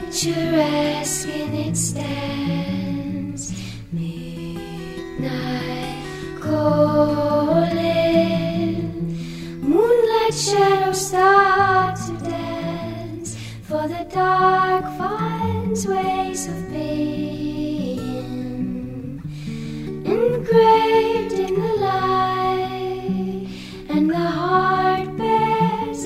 picturesque in its stands, midnight calling, moonlight shadows start to dance, for the dark finds ways of being, engraved in the light, and the heart bears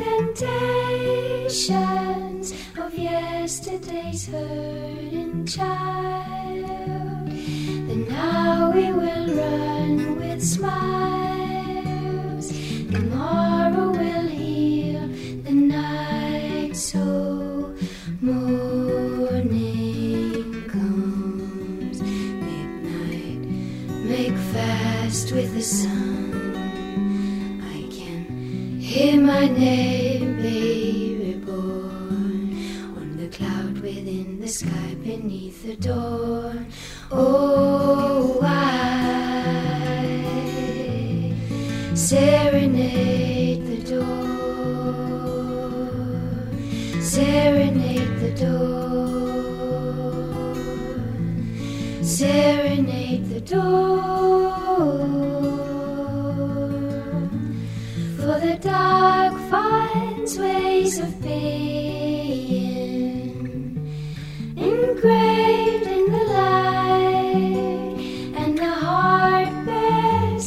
indentations of yesterday's hurting child. Then now we will run with smiles, tomorrow will heal the night, so morning comes, midnight, make fast with the sun. I can hear my name, baby born, on the cloud within the sky beneath the dawn. Oh, I serenade the dawn, serenade the dawn, serenade the dawn, for the dark finds ways of being, engraved in the light, and the heart bears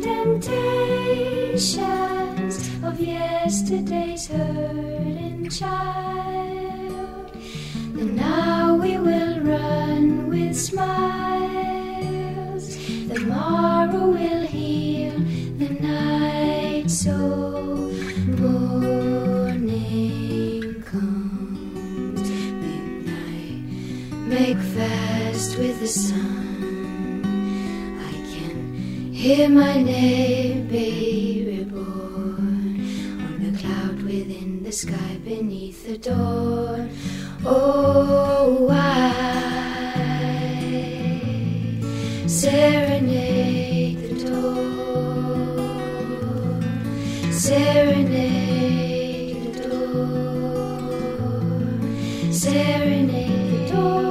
indentations of yesterday's hurting child. And now we will run with smiles, tomorrow will heal the night, so morning comes, midnight, make fast with the sun. I can hear my name, baby born, on the cloud within the sky beneath the dawn. Oh, I serenade the dawn, serenade the dawn, serenade the dawn.